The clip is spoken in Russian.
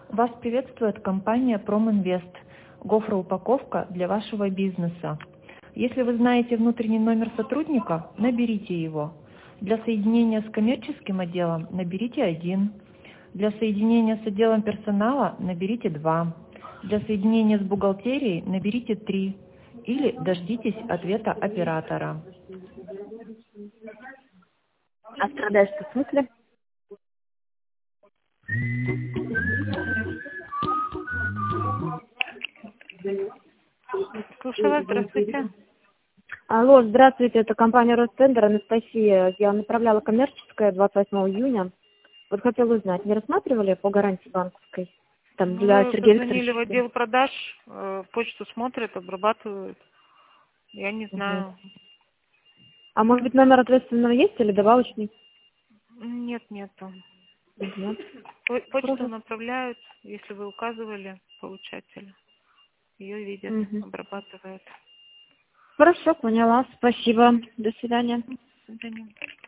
Вас приветствует компания Проминвест. Гофроупаковка для вашего бизнеса. Если вы знаете внутренний номер сотрудника, наберите его. Для соединения с коммерческим отделом наберите 1. Для соединения с отделом персонала наберите 2. Для соединения с бухгалтерией наберите 3. Или дождитесь ответа оператора. А страдаешь-то в смысле? Слушаю вас, здравствуйте. Алло, здравствуйте, это компания Ростендер, Анастасия. Я направляла коммерческое 28 июня. Вот хотела узнать, не рассматривали по гарантии банковской? Там для Вы Сергея позвонили в Викторовича. отдел продаж, почту смотрят, обрабатывают. Я не знаю. А может быть номер ответственного есть или добавочный? Нет, нету. Нет. Почту направляют, если вы указывали получателя. Ее видят, обрабатывают. Хорошо, поняла. Спасибо. До свидания. До свидания.